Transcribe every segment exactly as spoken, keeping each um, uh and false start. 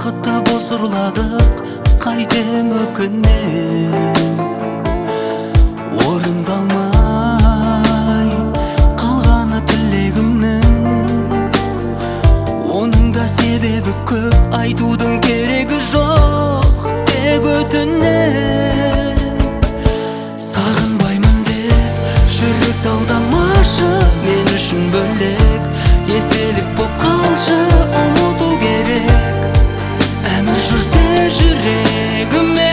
бақытты бос ұрладық, қайтем өкінем. Орындалмай қалғаны тілегімнің, оның да себебі көп, айтудың керегі жоқ, тек өтінем. Сағынбаймын деп жүректі алдамашы, мен үшін бөлек естелік боп қалшы, ұмыту керек әмір жүрсе жүрегіме.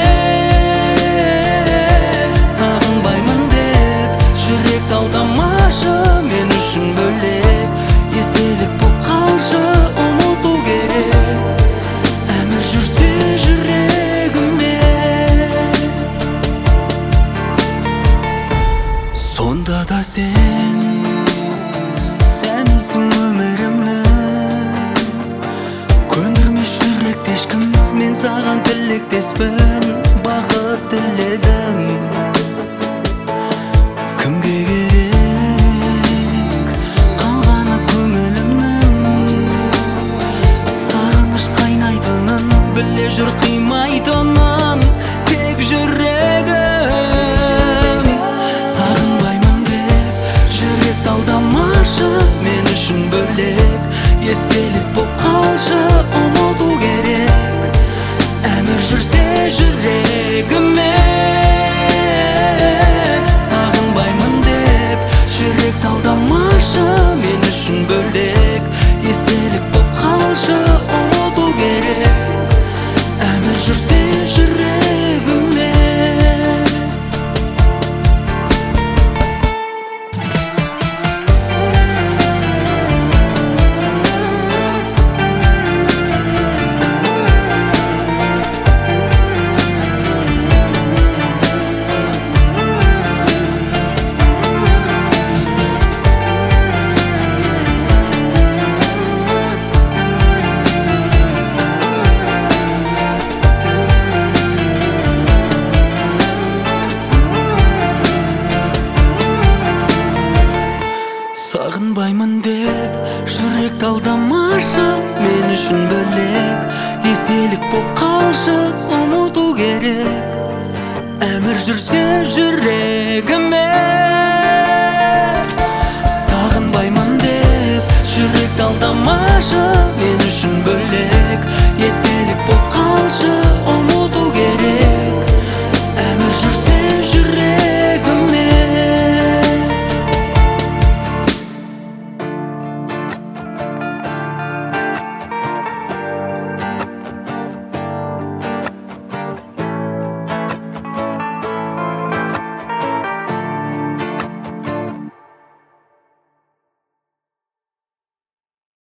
Сағынбаймын деп жүректі алдамашы, мен үшін бөлек естелік боп қалшы, ұмыту керек әмір жүрсе жүрегіме. Сонда да сен сәнсің өмірімнің, көндірмес жүректі ешкім, мен саған тілектеспін, бақыт тіледім. Кімге керек қалғаны көңілімнің, сағыныш қайнайтынын біле жүр, қимайтынын тек жүрегім. Сағынбаймын деп жүректі алдамашы, мен үшін бөлек естелік боп қалшы, ұмыту керек әмір жүрсе жүрегіме. Сағынбаймын деп жүректі алдамашы, мен үшін бөлек естелік боп қалшы, ұмыту керек әмір жүрсе жүрегіме. Сағынбаймын деп жүректі алдамашы, мен үшін бөлек естелік боп қалшы, ұмыту керек әмір жүрсе жүрегіме.